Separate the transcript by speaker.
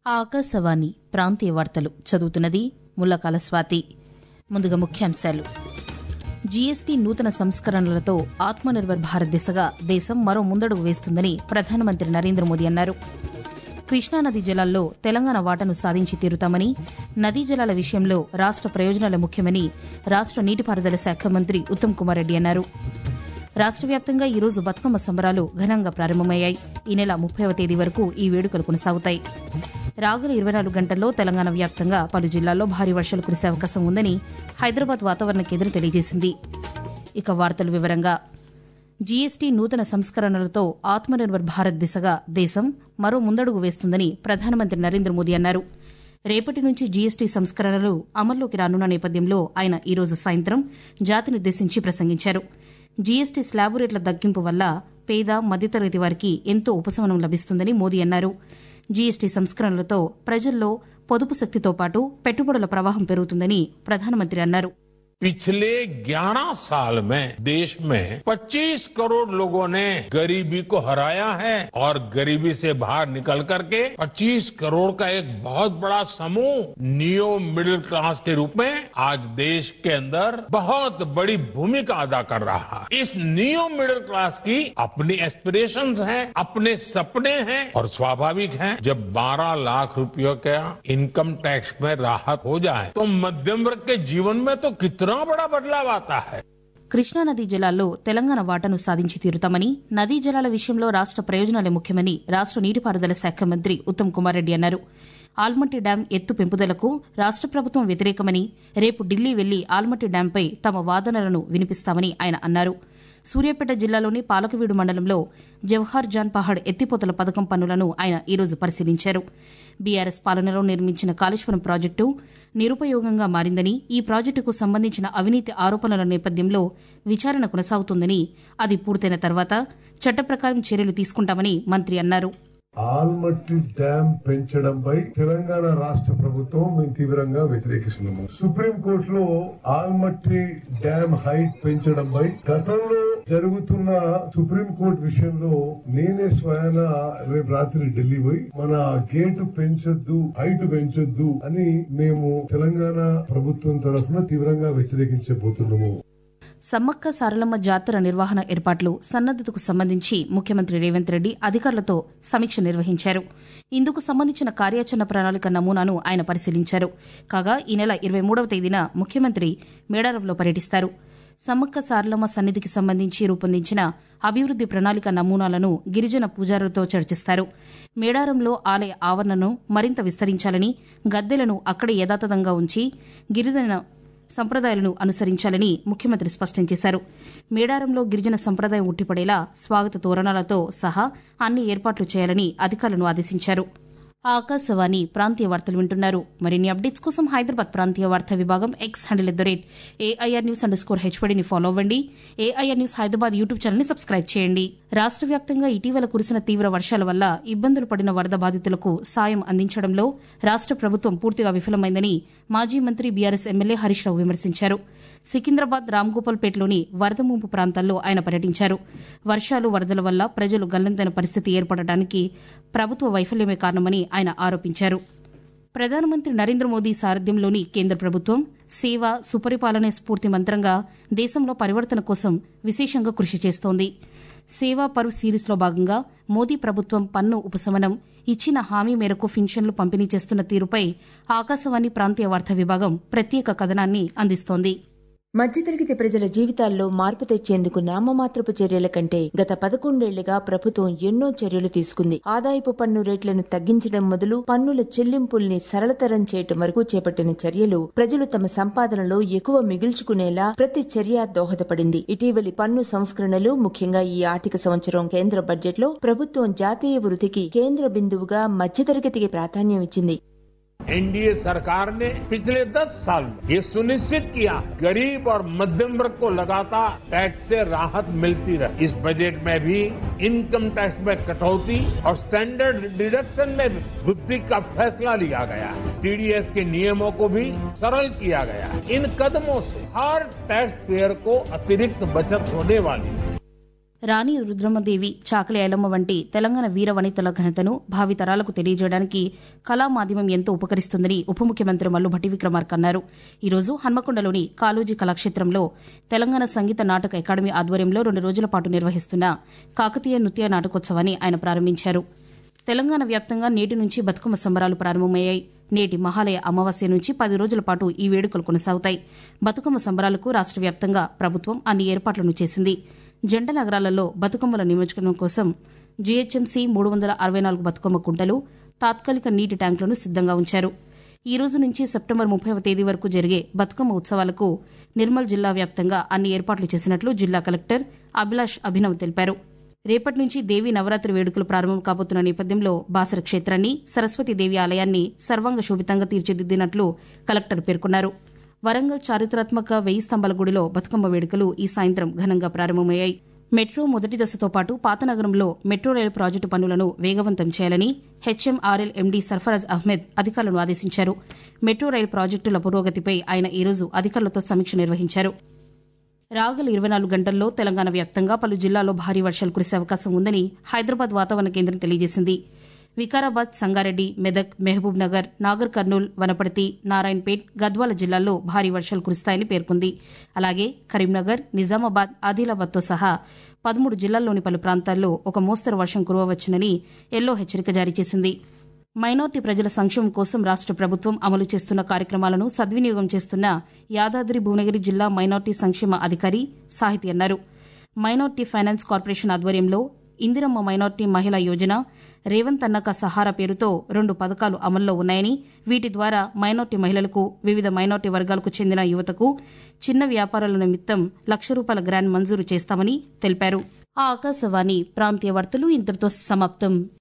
Speaker 1: ఆకాశవాణి ప్రాంతీయ వార్తలు చదువుతున్నది ముల్లకాల స్వాతి. ముందుగా ముఖ్యాంశాలు. జీఎస్టీ నూతన సంస్కరణలతో ఆత్మనిర్భర్ భారత్ దిశగా దేశం మరో ముందడుగు వేస్తుందని ప్రధానమంత్రి నరేంద్ర మోదీ అన్నారు. కృష్ణానదీ జలాల్లో తెలంగాణ వాటాను సాధించి తీరుతామని, నదీ జలాల విషయంలో రాష్ట ప్రయోజనాలు ముఖ్యమని రాష్ట నీటిపారుదల శాఖ మంత్రి ఉత్తమ్ కుమార్ రెడ్డి అన్నారు. రాష్ట వ్యాప్తంగా ఈరోజు బతుకమ్మ సంబరాలు ఘనంగా ప్రారంభమయ్యాయి. ఈ నెల 30వ తేదీ వరకు ఈ వేడుకలు కొనసాగుతాయి. రాగల 24 గంటల్లో తెలంగాణ వ్యాప్తంగా పలు జిల్లాల్లో భారీ వర్షాలు కురిసే అవకాశం ఉందని హైదరాబాద్ వాతావరణ కేంద్రం తెలియజేసింది. ఇక వార్తల వివరంగా. జీఎస్టీ నూతన సంస్కరణలతో ఆత్మనిర్భర్ భారత్ దిశగా దేశం మరో ముందడుగు వేస్తుందని ప్రధానమంత్రి నరేంద్ర మోదీ అన్నారు. రేపటి నుంచి జీఎస్టీ సంస్కరణలు అమల్లోకి రానున్న నేపథ్యంలో ఆయన ఈరోజు సాయంత్రం జాతినుద్దేశించి ప్రసంగించారు. జీఎస్టీ స్లాబు రేట్ల తగ్గింపు వల్ల పేద మధ్యతరగతి వారికి ఎంతో ఉపశమనం లభిస్తుందని మోదీ అన్నారు. జీఎస్టీ సంస్కరణలతో ప్రజల్లో పొదుపు శక్తితో పాటు పెట్టుబడుల ప్రవాహం పెరుగుతుందని ప్రధానమంత్రి అన్నారు.
Speaker 2: पिछले 11 साल में देश में 25 करोड़ लोगों ने गरीबी को हराया है और गरीबी से बाहर निकल करके 25 करोड़ का एक बहुत बड़ा समूह नियो मिडिल क्लास के रूप में आज देश के अंदर बहुत बड़ी भूमिका अदा कर रहा है. इस नियो मिडिल क्लास की अपनी एस्पिरेशंस हैं, अपने सपने हैं और स्वाभाविक है जब 12 लाख रुपयों का इनकम टैक्स में राहत हो जाए तो मध्यम वर्ग के जीवन में तो कितना बड़ा बदलाव आता है.
Speaker 1: కృష్ణానదీ జలాల్లో తెలంగాణ వాటాను సాధించి తీరుతామని, నదీ జలాల విషయంలో రాష్ట ప్రయోజనాలే ముఖ్యమని రాష్ట నీటిపారుదల శాఖ మంత్రి ఉత్తమ్ కుమార్ రెడ్డి అన్నారు. ఆల్మట్టి డ్యాం ఎత్తు పెంపుదలకు రాష్ట ప్రభుత్వం వ్యతిరేకమని, రేపు ఢిల్లీ వెళ్లి ఆల్మట్టి డ్యాంపై తమ వాదనలను వినిపిస్తామని ఆయన అన్నారు. సూర్యాపేట జిల్లాలోని పాలకవీడు మండలంలో జవహర్ జాన్ పహాడ్ ఎత్తిపోతల పథకం పనులను ఆయన ఈరోజు పరిశీలించారు. బీఆర్ఎస్ పాలనలో నిర్మించిన కాళేశ్వరం ప్రాజెక్టు నిరుపయోగంగా మారిందని, ఈ ప్రాజెక్టుకు సంబంధించిన అవినీతి ఆరోపణల నేపథ్యంలో విచారణ కొనసాగుతుందని, అది పూర్తయిన తర్వాత చట్ట ప్రకారం చర్యలు తీసుకుంటామని మంత్రి అన్నారు.
Speaker 3: ఆల్మట్టి డ్యాం పెంచడంపై తెలంగాణ రాష్ట్ర ప్రభుత్వం మేము తీవ్రంగా వ్యతిరేకిస్తున్నాము. సుప్రీంకోర్టులో ఆల్మట్టి డ్యాం హైట్ పెంచడంపై గతంలో జరుగుతున్న సుప్రీంకోర్టు విషయంలో నేనే స్వయాన రేపు రాత్రి ఢిల్లీ పోయి మన గేటు పెంచొద్దు, హైట్ పెంచొద్దు అని మేము తెలంగాణ ప్రభుత్వం తరఫున తీవ్రంగా వ్యతిరేకించబోతున్నాము.
Speaker 1: సమ్మక్క సారలమ్మ జాతర నిర్వహణ ఏర్పాట్లు, సన్నద్దతకు సంబంధించి ముఖ్యమంత్రి రేవంత్ రెడ్డి అధికారులతో సమీక్ష నిర్వహించారు. ఇందుకు సంబంధించిన కార్యాచరణ ప్రణాళిక నమూనాను ఆయన పరిశీలించారు. కాగా ఈ నెల 23వ తేదీన ముఖ్యమంత్రి మేడారంలో పర్యటిస్తారు. సమ్మక్క సారలమ్మ సన్నిధికి సంబంధించి రూపొందించిన అభివృద్ది ప్రణాళిక నమూనాలను గిరిజన పూజారులతో చర్చిస్తారు. మేడారంలో ఆలయ ఆవరణను మరింత విస్తరించాలని, గద్దెలను అక్కడే యథాతథంగా ఉంచి గిరిజన సంప్రదాయాలను అనుసరించాలని ముఖ్యమంత్రి స్పష్టం చేశారు. మేడారంలో గిరిజన సంప్రదాయం ఉట్టిపడేలా స్వాగత తోరణాలతో సహా అన్ని ఏర్పాట్లు చేయాలని అధికారులను ఆదేశించారు. ఆకాశవాణి ప్రాంతీయ వార్తలు వింటున్నారు. మరిన్ని అప్డేట్స్ కోసం హైదరాబాద్ ప్రాంతీయ వార్తా విభాగం ఎక్స్ హ్యాండిల్ @AIRnews_HPDని ఫాలో అవ్వండి. AIR న్యూస్ హైదరాబాద్ యూట్యూబ్ ఛానల్ని సబ్స్క్రైబ్ చేయండి. రాష్ట వ్యాప్తంగా ఇటీవల కురిసిన తీవ్ర వర్షాల వల్ల ఇబ్బందులు పడిన వరద బాధితులకు సాయం అందించడంలో రాష్ట ప్రభుత్వం పూర్తిగా విఫలమైందని మాజీ మంత్రి బీఆర్ఎస్ ఎమ్మెల్యే హరీష్ రావు విమర్శించారు. సికింద్రాబాద్ రామ్గోపాల్పేటలోని వరద ముంపు ప్రాంతాల్లో ఆయన పర్యటించారు. వర్షాలు, వరదల వల్ల ప్రజలు గల్లంతైన పరిస్థితి ఏర్పడటానికి ప్రభుత్వ వైఫల్యమే కారణమని ఆయన ఆరోపించారు. ప్రధానమంత్రి నరేంద్ర మోదీ సారథ్యంలోని కేంద్ర ప్రభుత్వం సేవ, సుపరిపాలనే స్ఫూర్తి మంత్రంగా దేశంలో పరివర్తన కోసం విశేషంగా కృషి చేస్తోంది. సేవా పర్వ్ సిరీస్లో భాగంగా మోదీ ప్రభుత్వం పన్ను ఉపశమనం, ఇచ్చిన హామీ మేరకు పింఛన్లు పంపిణీ చేస్తున్న తీరుపై ఆకాశవాణి ప్రాంతీయ వార్తా విభాగం ప్రత్యేక కథనాన్ని అందిస్తోంది.
Speaker 4: మధ్యతరగతి ప్రజల జీవితాల్లో మార్పు తెచ్చేందుకు నామమాత్రపు చర్యల కంటే గత 11 ఏళ్లుగా ప్రభుత్వం ఎన్నో చర్యలు తీసుకుంది. ఆదాయపు పన్ను రేట్లను తగ్గించడం మొదలు పన్నుల చెల్లింపుల్ని సరళతరం చేయటం వరకు చేపట్టిన చర్యలు ప్రజలు తమ సంపాదనలో ఎక్కువ మిగిల్చుకునేలా ప్రతి చర్య దోహదపడింది. ఇటీవలి పన్ను సంస్కరణలు, ముఖ్యంగా ఈ ఆర్థిక సంవత్సరం కేంద్ర బడ్జెట్లో ప్రభుత్వం జాతీయ వృద్ధికి కేంద్ర బిందువుగా మధ్యతరగతికి ప్రాధాన్యం ఇచ్చింది.
Speaker 2: एनडीए सरकार ने पिछले 10 साल में ये सुनिश्चित किया गरीब और मध्यम वर्ग को लगातार टैक्स से राहत मिलती रहे. इस बजट में भी इनकम टैक्स में कटौती और स्टैंडर्ड डिडक्शन में वृद्धि का फैसला लिया गया है. टीडीएस के नियमों को भी सरल किया गया है. इन कदमों से हर टैक्स पेयर को अतिरिक्त बचत होने वाली है.
Speaker 1: రాణి రుద్రమదేవి, చాకలి ఐలమ్మ వంటి తెలంగాణ వీర వనితల ఘనతను భావితరాలకు తెలియజేయడానికి కళా మాధ్యమం ఎంతో ఉపకరిస్తుందని ఉప ముఖ్యమంత్రి మల్లు భట్టి విక్రమార్క అన్నారు. ఈరోజు హన్మకొండలోని కాళోజీ కళాక్షేత్రంలో తెలంగాణ సంగీత నాటక అకాడమీ ఆధ్వర్యంలో 2 రోజుల పాటు నిర్వహిస్తున్న కాకతీయ నృత్య నాటకోత్సవాన్ని ఆయన ప్రారంభించారు. తెలంగాణ వ్యాప్తంగా నేటి నుంచి బతుకమ్మ సంబరాలు ప్రారంభమయ్యాయి. నేటి మహాలయ అమావాస్య నుంచి 10 రోజుల పాటు ఈ వేడుకలు కొనసాగుతాయి. బతుకమ్మ సంబరాలకు రాష్ట వ్యాప్తంగా ప్రభుత్వం అన్ని ఏర్పాట్లను చేసింది. జంట నగరాలలో బతుకమ్మల నిమజ్జనం కోసం జీహెచ్ఎంసీ 364 బతుకమ్మ కుంటలు, తాత్కాలిక నీటి ట్యాంకులను సిద్దంగా ఉంచారు. ఈ రోజు నుంచి సెప్టెంబర్ 30వ తేదీ వరకు జరిగే బతుకమ్మ ఉత్సవాలకు నిర్మల్ జిల్లా వ్యాప్తంగా అన్ని ఏర్పాట్లు చేసినట్లు జిల్లా కలెక్టర్ అభిలాష్ అభినవ్ తెలిపారు. రేపటి నుంచి దేవీ నవరాత్రి వేడుకలు ప్రారంభం కాబోతున్న నేపథ్యంలో బాసర క్షేత్రాన్ని, సరస్వతీదేవి ఆలయాన్ని సర్వాంగ శోభితంగా తీర్చిదిద్దినట్లు కలెక్టర్ పేర్కొన్నారు. వరంగల్ చారిత్రాత్మక 1000 స్తంభాల గుడిలో బతుకమ్మ వేడుకలు ఈ సాయంత్రం ఘనంగా ప్రారంభమయ్యాయి. మెట్రో మొదటి దశతో పాటు పాతనగరంలో మెట్రో రైలు ప్రాజెక్టు పనులను వేగవంతం చేయాలని హెచ్ఎంఆర్ఎల్ ఎండీ సర్ఫరాజ్ అహ్మద్ అధికారులను ఆదేశించారు. మెట్రో రైలు ప్రాజెక్టుల పురోగతిపై ఆయన ఈరోజు అధికారులతో సమీక్ష నిర్వహించారు. రాగల 24 గంటల్లో తెలంగాణ వ్యాప్తంగా పలు జిల్లాల్లో భారీ వర్షాలు కురిసే అవకాశం ఉందని హైదరాబాద్ వాతావరణ కేంద్రం తెలియజేసింది. వికారాబాద్, సంగారెడ్డి, మెదక్, మహబూబ్ నగర్, నాగర్ కర్నూల్, వనపర్తి, నారాయణపేట్, గద్వాల జిల్లాల్లో భారీ వర్షాలు కురుస్తాయని పేర్కొంది. అలాగే కరీంనగర్, నిజామాబాద్, ఆదిలాబాద్తో సహా 13 జిల్లాల్లోని పలు ప్రాంతాల్లో ఒక మోస్తరు వర్షం కురవవచ్చునని ఎల్లో హెచ్చరిక జారీ చేసింది. మైనార్టీ ప్రజల సంక్షేమం కోసం రాష్ట ప్రభుత్వం అమలు చేస్తున్న కార్యక్రమాలను సద్వినియోగం చేస్తున్న యాదాద్రి భువనగిరి జిల్లా మైనార్టీ సంక్షేమ అధికారి సాహితి అన్నారు. మైనార్టీ ఫైనాన్స్ కార్పొరేషన్ ఆధ్వర్యంలో ఇందిరమ్మ మైనార్టీ మహిళా యోజన, రేవంత్ అన్నక సహారా పేరుతో 2 పథకాలు అమల్లో ఉన్నాయని, వీటి ద్వారా మైనార్టీ మహిళలకు, వివిధ మైనార్టీ వర్గాలకు చెందిన యువతకు చిన్న వ్యాపారాల నిమిత్తం ₹1,00,000 గ్రాంట్ మంజూరు చేస్తామని తెలిపారు. ఆకాశవాణి ప్రాంతీయ వార్తలు ఇంతటితో సమాప్తం.